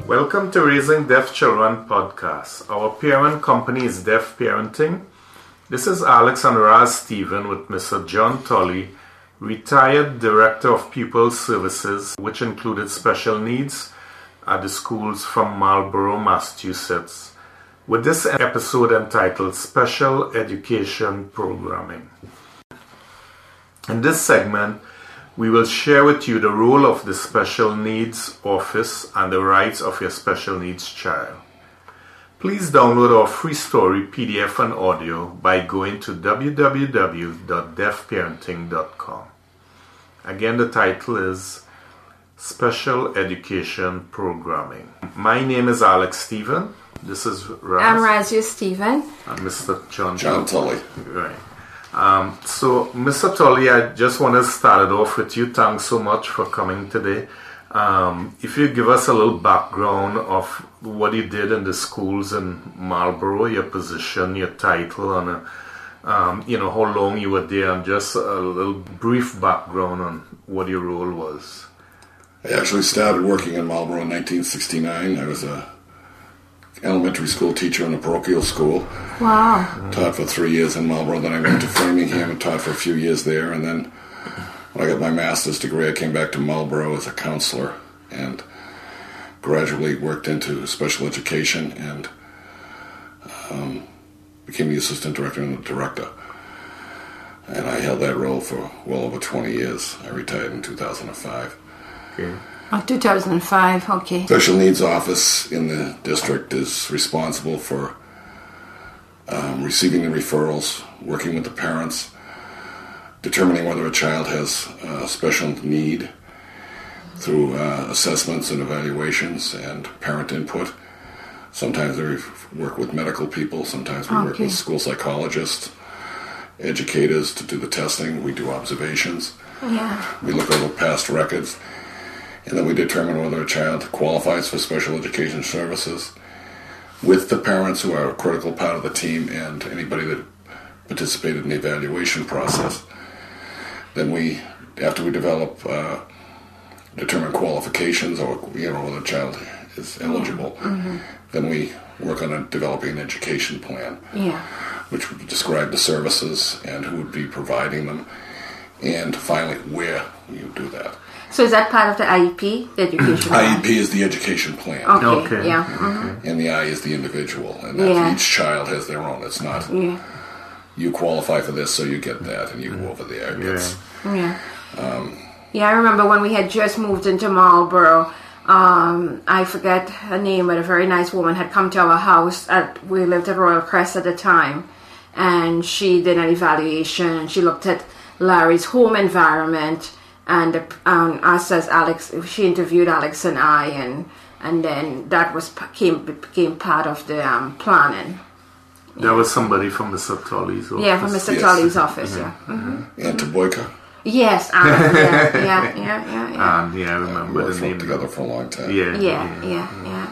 Welcome to Raising Deaf Children podcast. Our parent company is Deaf Parenting. This is Alex and Raz Stephen with Mr. John Tolley, retired Director of Pupil Services, which included special needs at the schools from Marlborough, Massachusetts, with this episode entitled Special Education Programming. In this segment, we will share with you the role of the Special Needs Office and the rights of your special needs child. Please download our free story, PDF and audio by going to www.deafparenting.com. Again, the title is Special Education Programming. My name is Alex Stephen. This is Raz. I'm Razia Stephen. And Mr. John Tolley. Right. So, Mr. Tolley, I just want to start it off with you. Thanks so much for coming today. If you give us a little background of what you did in the schools in Marlborough, your position, your title, and how long you were there, and just a little brief background on what your role was. I actually started working in Marlborough in 1969. I was a elementary school teacher in a parochial school. Wow. Taught for 3 years in Marlborough. Then I went to Framingham and taught for a few years there. And then when I got my master's degree, I came back to Marlborough as a counselor and gradually worked into special education and became the assistant director and the director. And I held that role for well over 20 years. I retired in 2005. Okay. 2005, okay. Special Needs Office in the district is responsible for receiving the referrals, working with the parents, determining whether a child has a special need through assessments and evaluations and parent input. Sometimes we work with medical people, sometimes we work with school psychologists, educators to do the testing. We do observations. Yeah. We look over past records. And then we determine whether a child qualifies for special education services with the parents, who are a critical part of the team, and anybody that participated in the evaluation process. Then after we determine qualifications or whether a child is eligible, then we work on developing an education plan, which would describe the services and who would be providing them, and finally where you do that. So is that part of the IEP, the education plan? IEP is the education plan. Okay. Yeah. Mm-hmm. And the I is the individual. And each child has their own. It's not you qualify for this, so you get that, and you go over there. I remember when we had just moved into Marlborough, I forget her name, but a very nice woman had come to our house. We lived at Royal Crest at the time, and she did an evaluation. She looked at Larry's home environment, and us as Alex, she interviewed Alex and I, and then that became part of the planning. That was somebody from Mr. Tolley's office. Yeah, from Mr. Tolley's office. Yeah. Mm-hmm. And to Boyka. Yes, yeah. I remember we the name. worked together for a long time. Yeah.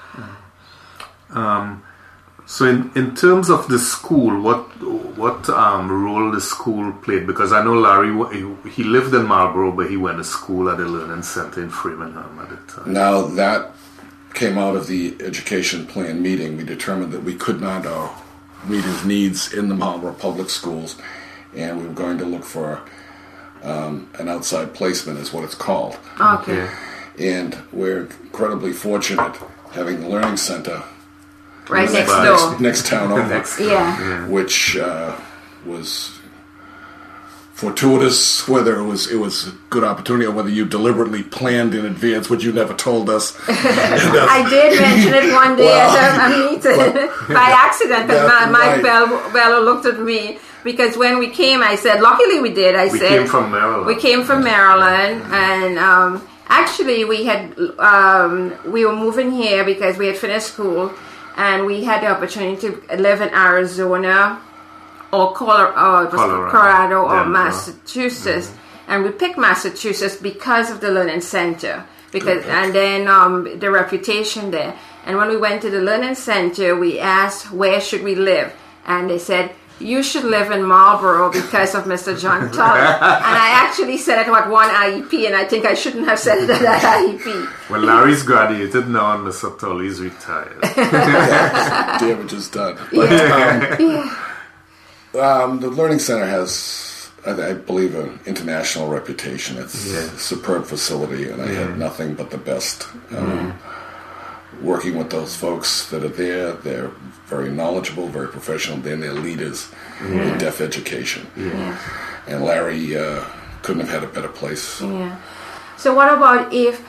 So in terms of the school, what role the school played? Because I know Larry, he lived in Marlborough, but he went to school at the Learning Center in Framingham at the time. Now that came out of the education plan meeting. We determined that we could not meet his needs in the Marlborough public schools, and we were going to look for an outside placement, is what it's called. Okay. And we're incredibly fortunate having the Learning Center right next door. Next town over. Which was fortuitous, whether it was a good opportunity or whether you deliberately planned in advance, which you never told us. I did mention it one day at a meeting by accident, because Mike Bello looked at me, because when we came, I said, luckily we did. We came from Maryland. We came from Maryland, and actually we were moving here because we had finished school, and we had the opportunity to live in Arizona or Colorado or Massachusetts, and we picked Massachusetts because of the Learning Center, and then the reputation there. And when we went to the Learning Center, we asked where should we live, and they said you should live in Marlborough because of Mr. John Tully. And I actually said it at one IEP, and I think I shouldn't have said it at that IEP. Well, Larry's graduated now, and Mr. Tully's retired. Damage is done. But, the Learning Center has, I believe, an international reputation. It's a superb facility, and I had nothing but the best. Working with those folks that are there, they're very knowledgeable, very professional, then they're leaders in deaf education. And Larry couldn't have had a better place. Yeah. So what about if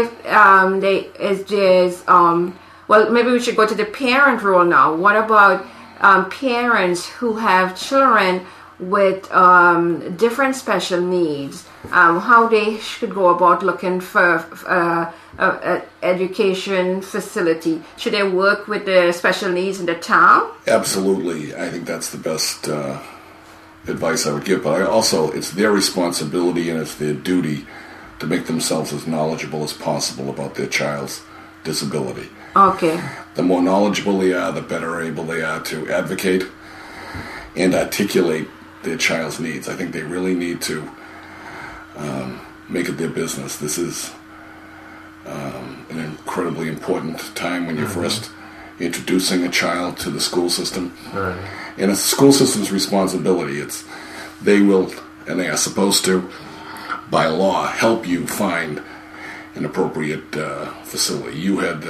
well, maybe we should go to the parent role now. What about parents who have children with different special needs? How they should go about looking for an education facility? Should they work with the special needs in the town? Absolutely. I think that's the best advice I would give. But it's their responsibility and it's their duty to make themselves as knowledgeable as possible about their child's disability. Okay. The more knowledgeable they are, the better able they are to advocate and articulate their child's needs. I think they really need to make it their business. This is an incredibly important time when you're first introducing a child to the school system. Right. And it's the school system's responsibility. They will, and they are supposed to, by law, help you find an appropriate facility. You had,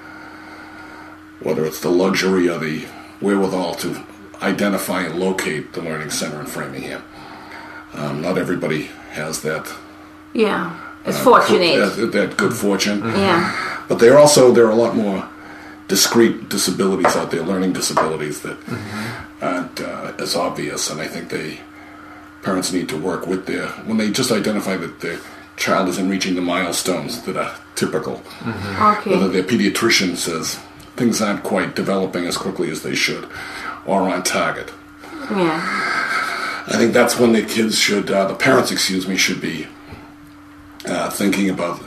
whether it's the luxury or the wherewithal to identify and locate the Learning Center in Framingham. Not everybody has that. Yeah, it's fortunate. That good fortune. Yeah. But there are a lot more discrete disabilities out there, learning disabilities that aren't as obvious, and I think parents need to work with when they just identify that their child isn't reaching the milestones that are typical. Okay. Whether their pediatrician says things aren't quite developing as quickly as they should, or on target. Yeah. I think that's when the parents should be thinking about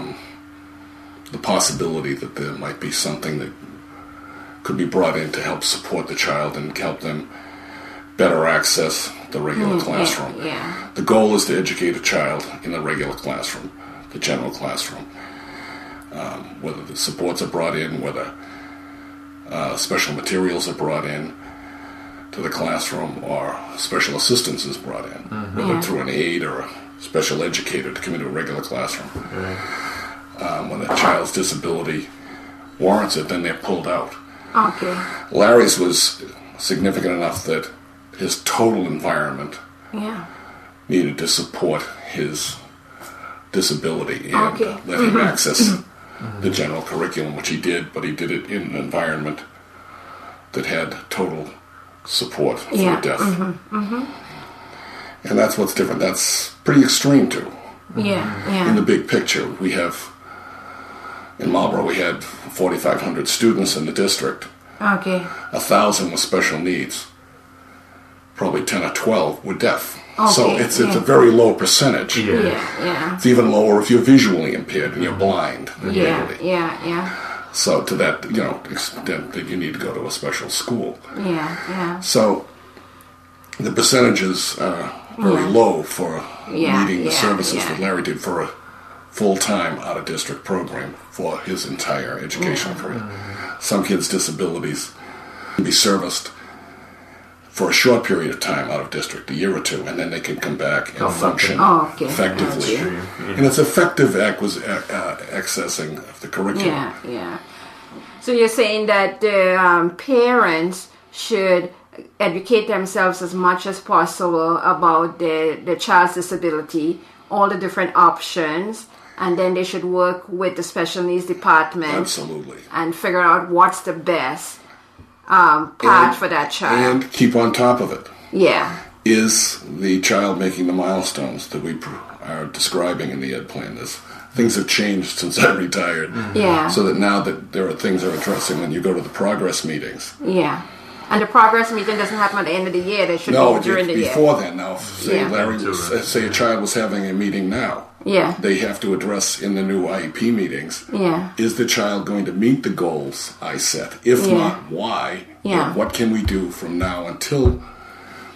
the possibility that there might be something that could be brought in to help support the child and help them better access the regular classroom. Yeah. The goal is to educate a child in the regular classroom, the general classroom. Whether the supports are brought in, whether special materials are brought in to the classroom, or special assistance is brought in, whether through an aide or a special educator to come into a regular classroom. When a child's disability warrants it, then they're pulled out. Okay. Larry's was significant enough that his total environment needed to support his disability and let him access the general curriculum, which he did, but he did it in an environment that had total support for the deaf. And that's what's different. That's pretty extreme, too. In the big picture, in Marlborough, we had 4,500 students in the district. Okay. 1,000 with special needs. Probably 10 or 12 were deaf. Okay. So it's a very low percentage. It's even lower if you're visually impaired and you're blind. So to that, extent that you need to go to a special school. So the percentages are very low for needing the services that Larry did for a full-time out-of-district program for his entire educational career. Some kids' disabilities can be serviced for a short period of time out of district, a year or two, and then they can come back and function effectively. And it's effective accessing of the curriculum. So you're saying that the parents should educate themselves as much as possible about the child's disability, all the different options, and then they should work with the special needs department. Absolutely. And figure out what's the best path for that child. And keep on top of it. Yeah. Is the child making the milestones that we are describing in the ed plan? Things have changed since I retired. So that now that there are things they're addressing when you go to the progress meetings. And the progress meeting doesn't happen at the end of the year. They should be during the year. Before then. Now, say a child was having a meeting now. They have to address in the new IEP meetings. Is the child going to meet the goals I set? If not, why? And what can we do from now until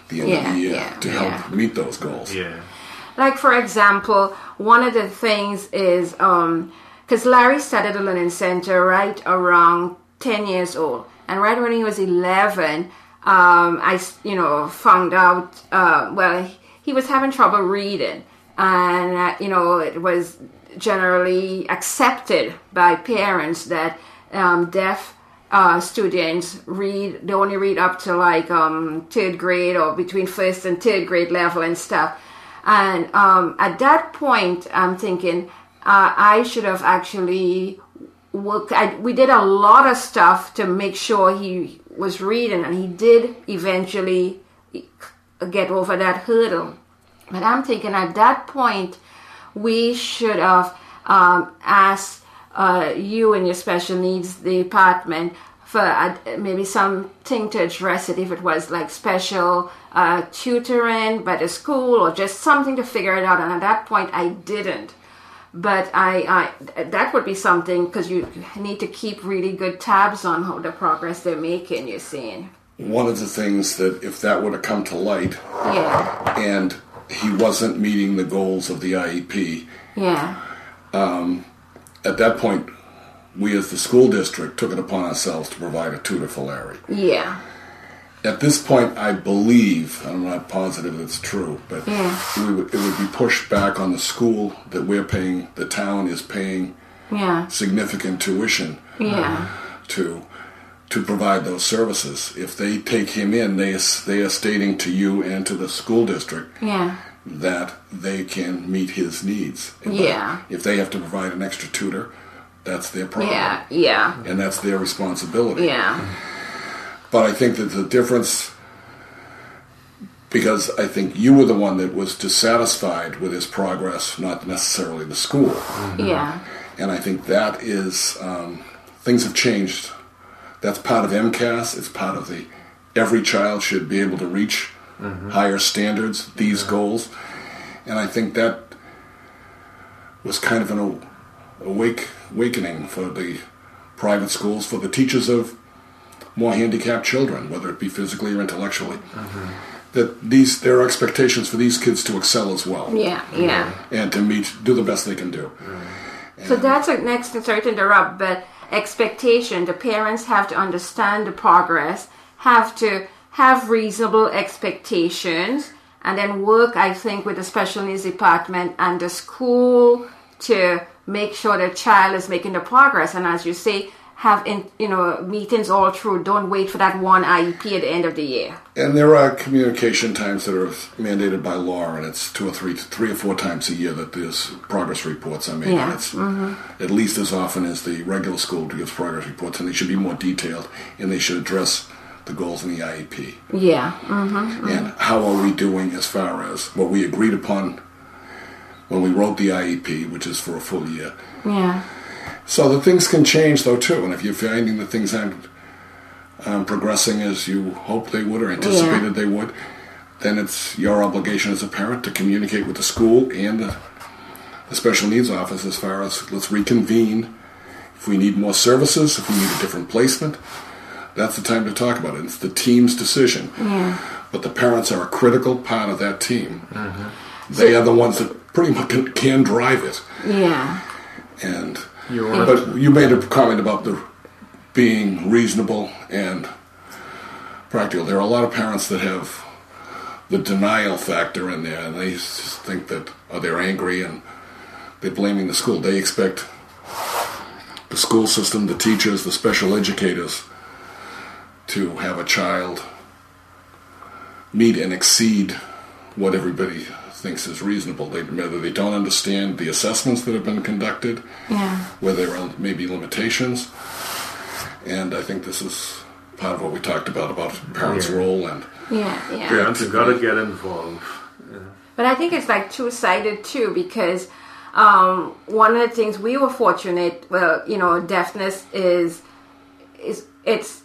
the end of the year to help meet those goals. Yeah. Like, for example, one of the things is, because Larry started the Learning Center right around 10 years old. And right when he was 11, I found out, he was having trouble reading. And, it was generally accepted by parents that deaf students they only read up to like third grade or between first and third grade level and stuff. And at that point, I'm thinking I should have actually worked. We did a lot of stuff to make sure he was reading, and he did eventually get over that hurdle. But I'm thinking at that point, we should have asked you and your special needs department for maybe something to address it, if it was like special tutoring by the school or just something to figure it out. And at that point, I didn't. But I that would be something, because you need to keep really good tabs on how the progress they're making, you're seeing. One of the things that if that would have come to light and he wasn't meeting the goals of the IEP, at that point, we as the school district took it upon ourselves to provide a tutor for Larry. Yeah. At this point, I believe, I'm not positive it's true, but it would be pushed back on the school that we're paying, the town is paying significant tuition to provide those services. If they take him in, they are stating to you and to the school district that they can meet his needs. If they have to provide an extra tutor, that's their problem. And that's their responsibility. But I think that the difference, because I think you were the one that was dissatisfied with his progress, not necessarily the school. And I think that is, things have changed. That's part of MCAS. It's part of every child should be able to reach higher standards, these goals. And I think that was kind of an awakening for the private schools, for the teachers of more handicapped children, whether it be physically or intellectually, that there are expectations for these kids to excel as well. And to do the best they can do. So that's a next, sorry to interrupt, but expectation, the parents have to understand the progress, have to have reasonable expectations, and then work, I think, with the special needs department and the school to make sure the child is making the progress. And as you say, have meetings all through. Don't wait for that one IEP at the end of the year. And there are communication times that are mandated by law, and it's 2 or 3 or 4 times a year that there's progress reports are made. And it's at least as often as the regular school gives progress reports, and they should be more detailed, and they should address the goals in the IEP. And how are we doing as far as what we agreed upon when we wrote the IEP, which is for a full year. So the things can change, though, too. And if you're finding that things aren't progressing as you hoped they would or anticipated they would, then it's your obligation as a parent to communicate with the school and the special needs office as far as let's reconvene. If we need more services, if we need a different placement, that's the time to talk about it. It's the team's decision. But the parents are a critical part of that team. They are the ones that pretty much can drive it. And but you made a comment about being reasonable and practical. There are a lot of parents that have the denial factor in there, and they just think that they're angry and they're blaming the school. They expect the school system, the teachers, the special educators to have a child meet and exceed what everybody thinks is reasonable. Whether they don't understand the assessments that have been conducted, whether there are maybe limitations. And I think this is part of what we talked about parents' role and parents have got to get involved. But I think it's like two-sided too, because one of the things we were fortunate, deafness is it's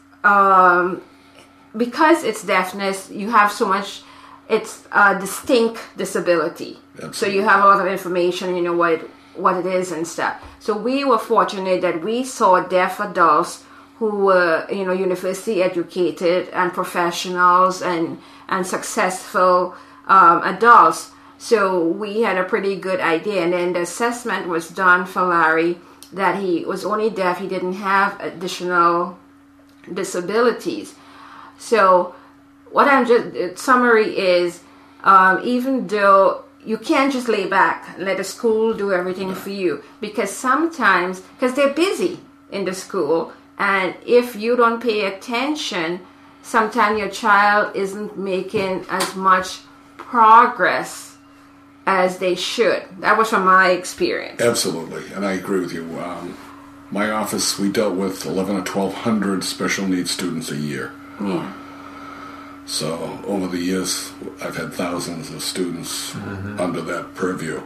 because it's deafness, you have so much. It's a distinct disability. Absolutely. So you have a lot of information, what it is and stuff. So we were fortunate that we saw deaf adults who were, university educated and professionals and successful adults. So we had a pretty good idea. And then the assessment was done for Larry that he was only deaf. He didn't have additional disabilities. So what summary is, even though you can't just lay back and let the school do everything for you, because sometimes, because they're busy in the school, and if you don't pay attention, sometimes your child isn't making as much progress as they should. That was from my experience. Absolutely, and I agree with you. My office, we dealt with 1,100 to 1,200 special needs students a year. Yeah. So over the years, I've had thousands of students under that purview.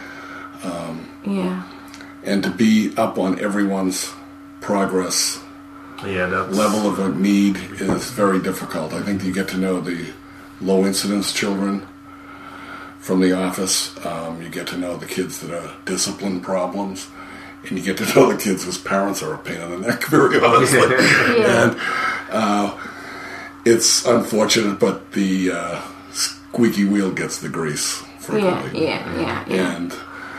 And to be up on everyone's progress level of a need is very difficult. I think you get to know the low incidence children from the office. You get to know the kids that are discipline problems, and you get to know the kids whose parents are a pain in the neck, very honestly. And it's unfortunate, but the squeaky wheel gets the grease frequently. And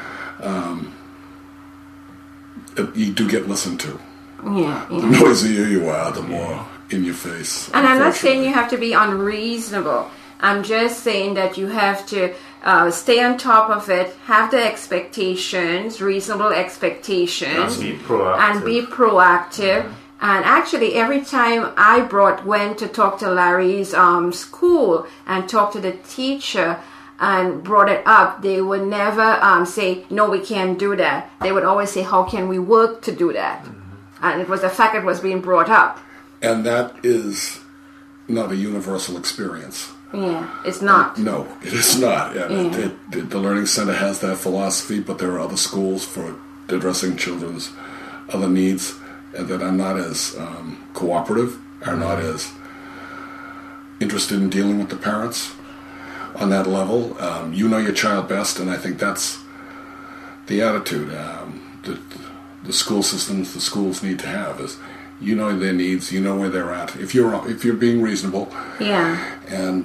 you do get listened to. The noisier you are, the more in your face. And I'm not saying you have to be unreasonable. I'm just saying that you have to stay on top of it, have the expectations, reasonable expectations, and be proactive. And actually, every time I went to talk to Larry's school and talk to the teacher and brought it up, they would never say, no, we can't do that. They would always say, how can we work to do that? And it was the fact it was being brought up. And that is not a universal experience. Yeah, it's not. No, it is not. The Learning Center has that philosophy, but there are other schools for addressing children's other needs that are not as cooperative, are not as interested in dealing with the parents on that level. You know your child best, and I think that's the attitude the school systems, the schools need to have is, you know their needs, you know where they're at. If you're being reasonable, and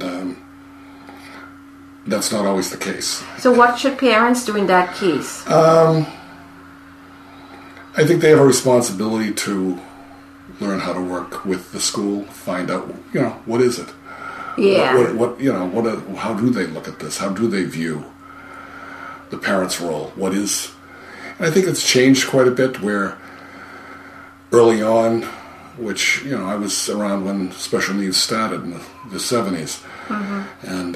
that's not always the case. So, what should parents do in that case? I think they have a responsibility to learn how to work with the school, find out, what is it? How do they look at this? How do they view the parent's role? What is? And I think it's changed quite a bit where early on, which, I was around when special needs started in the 70s, and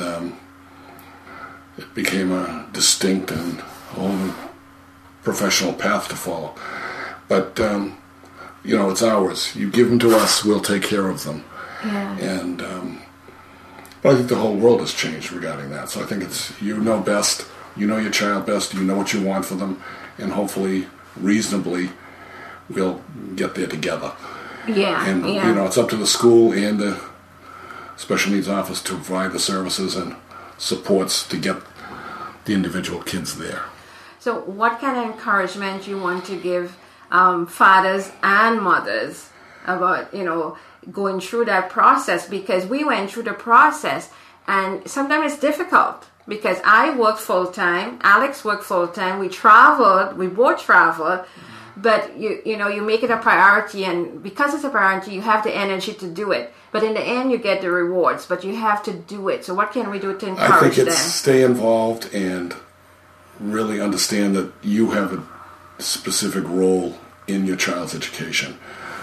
it became a distinct and own professional path to follow. But, it's ours. You give them to us, we'll take care of them. And but I think the whole world has changed regarding that. So I think it's, you know best, you know your child best, you know what you want for them, and hopefully, reasonably, we'll get there together. And, it's up to the school and the special needs office to provide the services and supports to get the individual kids there. So what kind of encouragement you want to give fathers and mothers about, going through that process? Because we went through the process, and sometimes it's difficult because I worked full-time, Alex worked full-time, we both traveled, but you make it a priority, and because it's a priority, you have the energy to do it. But in the end, you get the rewards, but you have to do it. So what can we do to encourage them? I think it's stay involved and really understand that you have a specific role in your child's education.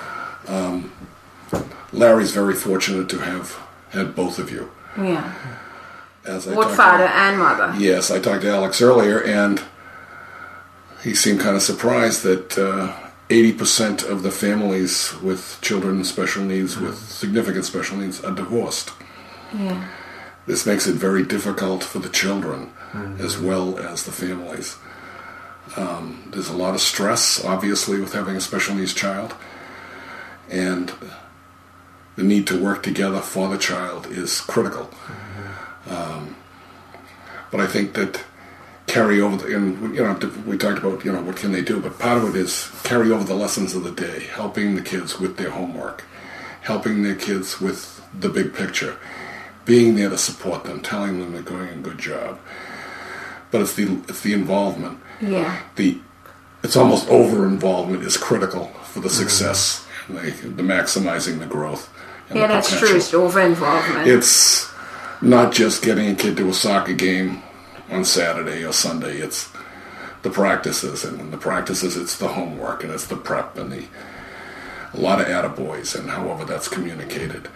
Larry's very fortunate to have had both of you. Both father and mother. Yes, I talked to Alex earlier, and he seemed kind of surprised that 80% of the families with children with special needs, with significant special needs, are divorced. This makes it very difficult for the children as well as the families. There's a lot of stress, obviously, with having a special needs child, and the need to work together for the child is critical. But I think that carry over, we talked about, what can they do, but part of it is carry over the lessons of the day, helping the kids with their homework, helping their kids with the big picture, being there to support them, telling them they're doing a good job. But it's the involvement. Yeah. It's almost over-involvement is critical for the success, the maximizing the growth. Yeah, that's true. It's over-involvement. It's not just getting a kid to a soccer game on Saturday or Sunday. It's the practices, and in the practices it's the homework, and it's the prep, and a lot of attaboys, and however that's communicated.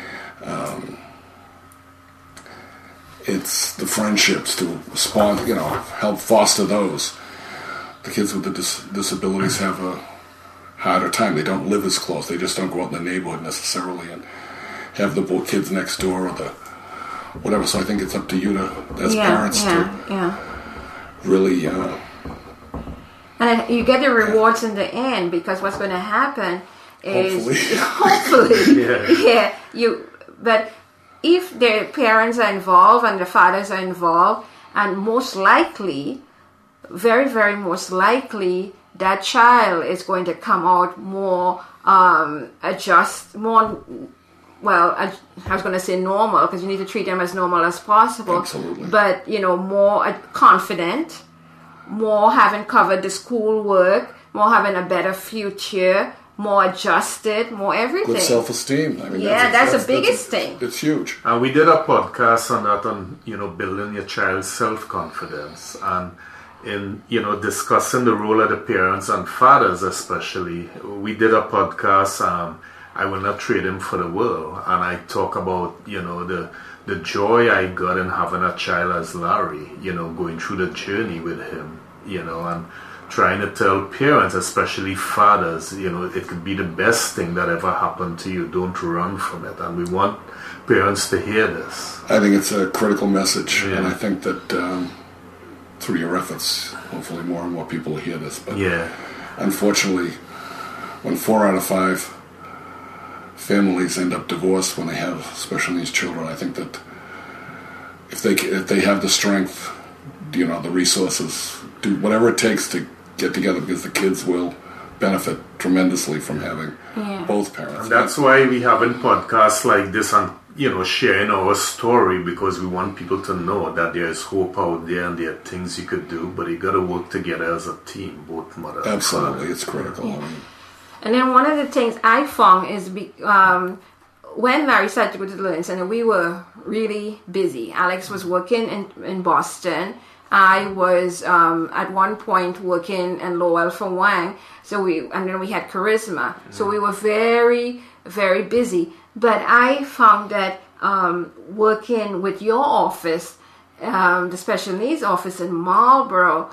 It's the friendships to help foster those. The kids with the disabilities have a harder time. They don't live as close. They just don't go out in the neighborhood necessarily and have the kids next door or the whatever. So I think it's up to you as parents to really... and you get the rewards in the end, because what's going to happen is... Hopefully. But if the parents are involved and the fathers are involved, and most likely, very, very most likely, that child is going to come out more I was going to say normal, because you need to treat them as normal as possible. Absolutely. But, more confident, more having covered the school work, more having a better future, more adjusted, more everything. Good self-esteem. That's the biggest thing. It's huge. And we did a podcast on that, on, building your child's self-confidence. And in, discussing the role of the parents and fathers especially, we did a podcast, I Will Not Trade Him for the World, and I talk about, the joy I got in having a child as Larry, going through the journey with him, and trying to tell parents, especially fathers, it could be the best thing that ever happened to you. Don't run from it. And we want parents to hear this. I think it's a critical message, and I think that through your efforts, hopefully more and more people will hear this. But unfortunately, when 4 out of 5 families end up divorced when they have special needs children, I think that if they have the strength, the resources, do whatever it takes to get together, because the kids will benefit tremendously from having both parents. And that's why we have in podcasts like this and sharing our story, because we want people to know that there is hope out there and there are things you could do, but you got to work together as a team, both mother and father. Absolutely, it's critical. Yeah. And then one of the things I found is when Larry started to go to the Lawrence, and we were really busy. Alex was working in Boston. I was at one point working in Lowell for Wang. And then we had Charisma. Mm-hmm. So we were very, very busy. But I found that working with your office, the special needs office in Marlborough,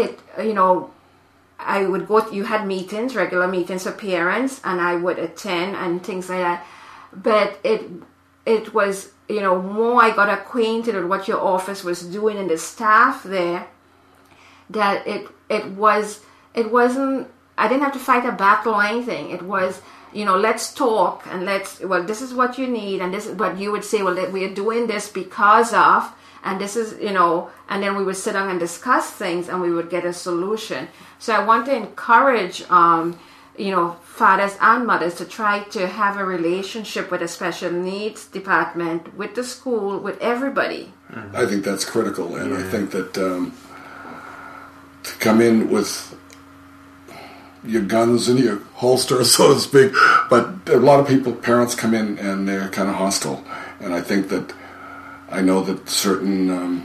I would go, you had meetings, regular meetings for parents, and I would attend and things like that. But it was, more I got acquainted with what your office was doing and the staff there, that it wasn't, I didn't have to fight a battle or anything. It was, let's talk and this is what you need, and but you would say, we are doing this because of, and this is, and then we would sit down and discuss things and we would get a solution. So I want to encourage, fathers and mothers to try to have a relationship with a special needs department, with the school, with everybody. Mm-hmm. I think that's critical, and I think that to come in with your guns in your holster, so to speak, but a lot of parents come in and they're kind of hostile, and I know that certain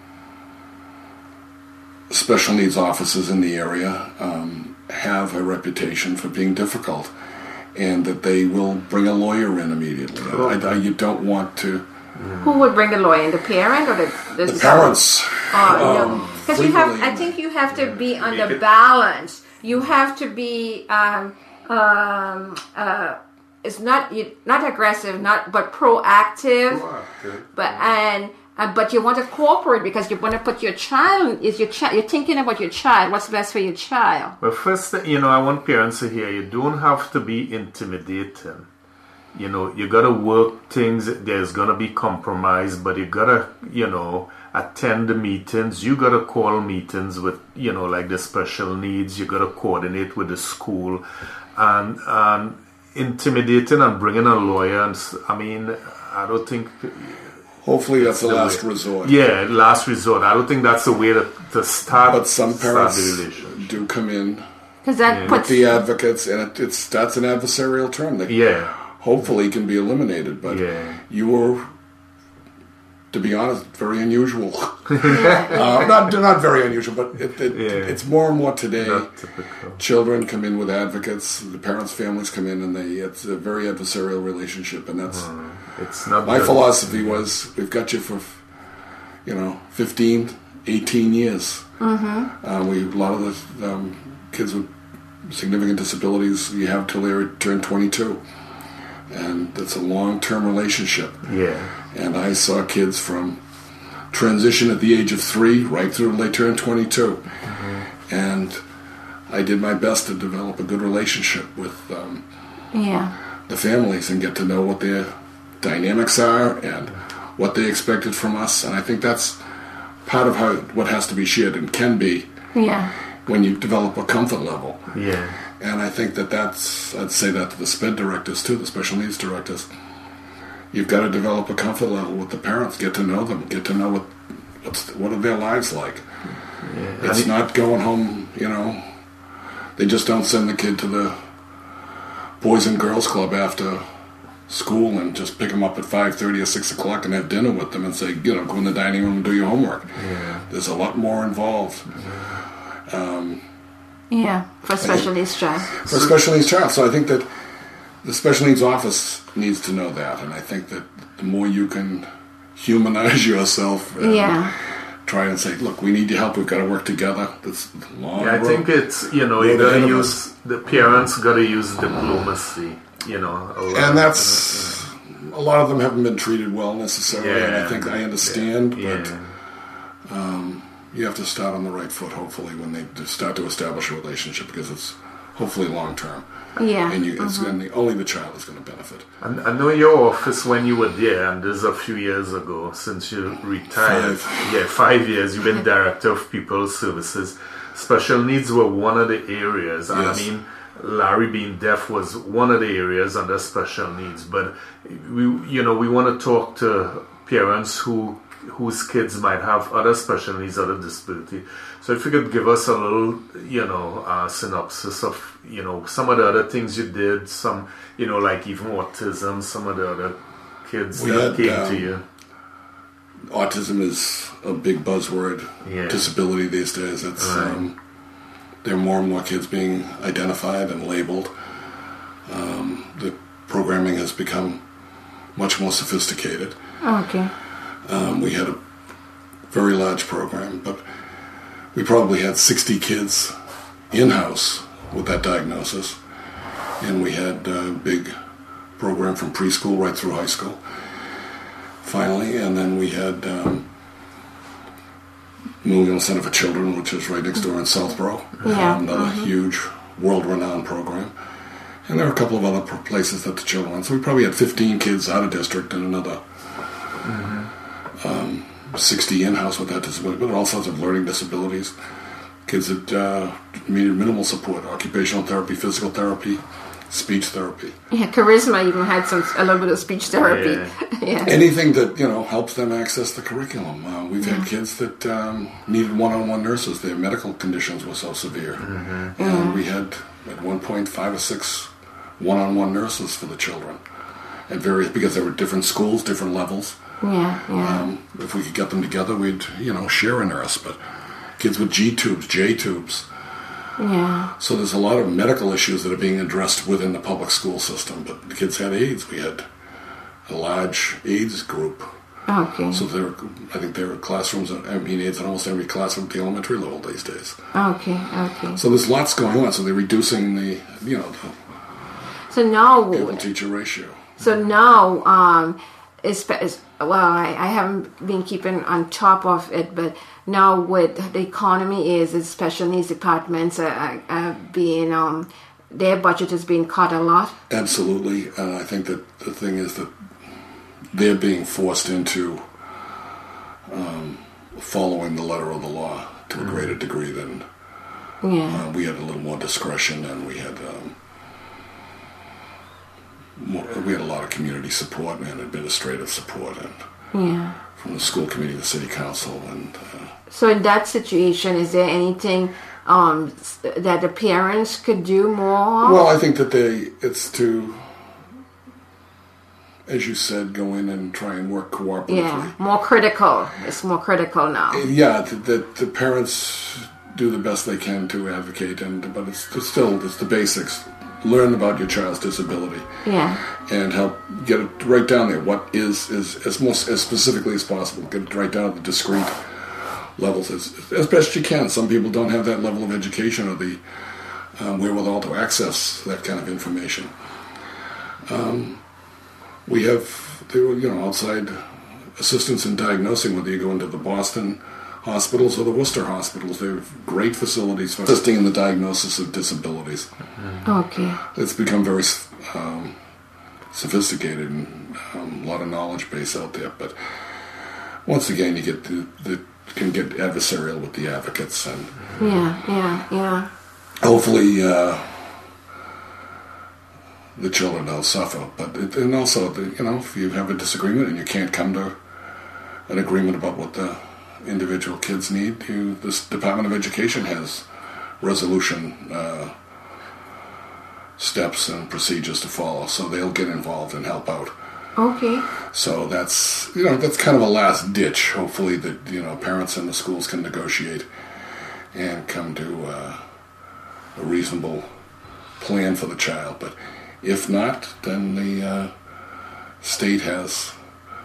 special needs offices in the area have a reputation for being difficult, and that they will bring a lawyer in immediately. You don't want to... Who would bring a lawyer in? The parent or the parents? Because I think you have to be under balance. You have to be... it's not aggressive, but proactive. But you want to cooperate, because you want to put your child, you're thinking about your child, what's best for your child. Well, first, I want parents to hear you don't have to be intimidating. you got to work things. There's going to be compromise, but you got to, attend the meetings. You got to call meetings with, like the special needs. You got to coordinate with the school, and intimidating and bringing a lawyer. And I don't think. Hopefully that's the last resort. Yeah, last resort. I don't think that's the way to start. But some parents do come in with the advocates, and that's an adversarial term that hopefully can be eliminated. But you were, to be honest, very unusual. Not very unusual, but it's more and more today. Children come in with advocates. The parents' families come in, and it's a very adversarial relationship, and that's. It's not my philosophy was, we've got you for 15, 18 years. Mm-hmm. A lot of the kids with significant disabilities you have till they turn 22, and it's a long-term relationship. And I saw kids from transition at the age of 3 right through till they turned 22. Mm-hmm. And I did my best to develop a good relationship with the families and get to know what their dynamics are and what they expected from us. And I think that's part of what has to be shared and can be when you develop a comfort level. And I think I'd say that to the SPED directors too, the special needs directors. You've got to develop a comfort level with the parents, get to know them, get to know what are their lives like. It's not going home, they just don't send the kid to the Boys and Girls Club after school and just pick them up at 5:30 or 6 o'clock and have dinner with them and say, go in the dining room and do your homework. There's a lot more involved. For special needs child. For special needs child. So I think that the special needs office needs to know that, and I think that the more you can humanize yourself and try and say, look, we need your help, we've got to work together. That's long road. I think it's, you got to use, the parents got to use diplomacy. And that's a lot of them haven't been treated well necessarily, and I think I understand, but you have to start on the right foot, hopefully, when they start to establish a relationship, because it's hopefully long term. And only the child is going to benefit. And I know your office, when you were there, and this is a few years ago, since you retired. 5 years. You've been Director of People Services. Special needs were one of the areas. Yes. Larry being deaf was one of the areas under special needs. But we want to talk to parents whose kids might have other special needs, other disability. So if you could give us a little, synopsis of, some of the other things you did, some, like even autism, some of the other kids that came to you. Autism is a big buzzword. Disability these days. It's there are more and more kids being identified and labeled. The programming has become much more sophisticated. Okay. We had a very large program, but we probably had 60 kids in-house with that diagnosis. And we had a big program from preschool right through high school, finally. And then we had New England Center for Children, which is right next door in Southborough. Another huge, world-renowned program. And there are a couple of other places that the children went. So we probably had 15 kids out of district and another 60 in-house with that disability, but all sorts of learning disabilities. Kids that needed minimal support, occupational therapy, physical therapy, speech therapy. Charisma even had a little bit of speech therapy. Anything that, helps them access the curriculum. We've had kids that needed one-on-one nurses. Their medical conditions were so severe. And we had, at one point, 5 or 6 one-on-one nurses for the children. Because there were different schools, different levels. If we could get them together, we'd, share a nurse. But kids with G-tubes, J-tubes. So there's a lot of medical issues that are being addressed within the public school system. But the kids had AIDS. We had a large AIDS group. Okay. So I think there were classrooms, AIDS in almost every classroom at the elementary level these days. Okay. So there's lots going on. So they're reducing the, So now... pupil-teacher ratio. So now... I haven't been keeping on top of it, but now what the economy is special needs departments are being their budget is being cut a lot? Absolutely. I think that the thing is that they're being forced into following the letter of the law to a greater degree than we had a little more discretion, and we had a lot of community support and administrative support, and from the school committee, the city council, and. So in that situation, is there anything that the parents could do more? Well, I think that it's to, as you said, go in and try and work cooperatively. Yeah, more critical. It's more critical now. Yeah, that the parents do the best they can to advocate, but it's the basics. Learn about your child's disability. Yeah. And help get it right down there. What is as specifically as possible. Get it right down at the discrete levels as best you can. Some people don't have that level of education or the wherewithal to access that kind of information. We have outside assistance in diagnosing, whether you go into the Boston hospitals or the Worcester hospitals. They have great facilities for assisting in the diagnosis of disabilities. Okay. It's become very sophisticated and a lot of knowledge base out there. But once again, you get can get adversarial with the advocates, and hopefully the children don't suffer. But and also, if you have a disagreement and you can't come to an agreement about what the individual kids need, this Department of Education has resolution steps and procedures to follow, so they'll get involved and help out. Okay. So that's kind of a last ditch. Hopefully that parents and the schools can negotiate and come to a reasonable plan for the child. But if not, then the state has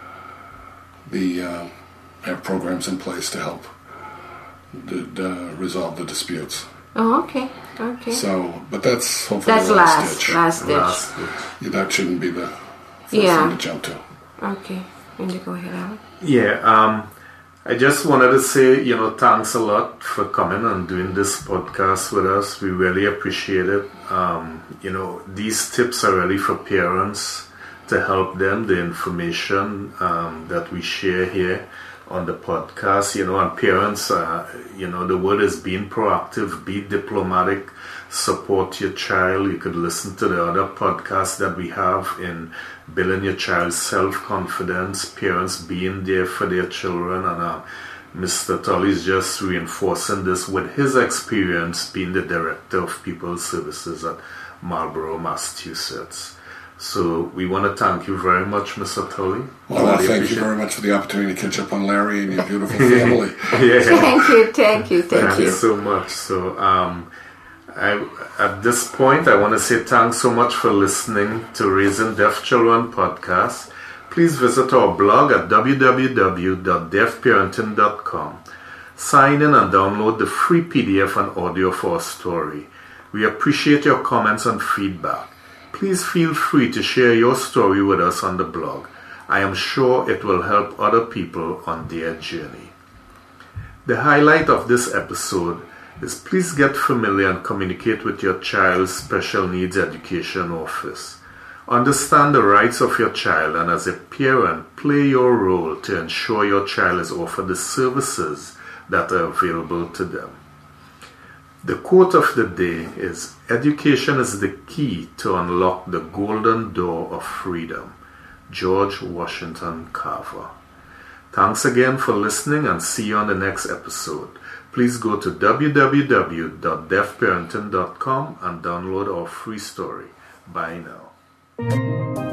have programs in place to help resolve the disputes. Oh, okay. Okay. So, but that's hopefully the last ditch. Last ditch. That shouldn't be the first thing to jump to. Okay. You go ahead, Alan. Yeah. I just wanted to say, thanks a lot for coming and doing this podcast with us. We really appreciate it. These tips are really for parents to help them, the information that we share here on the podcast, and parents, the word is being proactive, be diplomatic, support your child. You could listen to the other podcasts that we have in building your child's self-confidence, parents being there for their children, and Mr. Tully is just reinforcing this with his experience being the Director of People's Services at Marlborough, Massachusetts. So we want to thank you very much, Mr. Tully. Well, thank you very much for the opportunity to catch up on Larry and your beautiful family. Thank you so much. So at this point, I want to say thanks so much for listening to Raising Deaf Children podcast. Please visit our blog at www.deafparenting.com. Sign in and download the free PDF and audio of our story. We appreciate your comments and feedback. Please feel free to share your story with us on the blog. I am sure it will help other people on their journey. The highlight of this episode is please get familiar and communicate with your child's special needs education office. Understand the rights of your child, and as a parent, play your role to ensure your child is offered the services that are available to them. The quote of the day is, "Education is the key to unlock the golden door of freedom." George Washington Carver. Thanks again for listening, and see you on the next episode. Please go to www.deafparenting.com and download our free story. Bye now.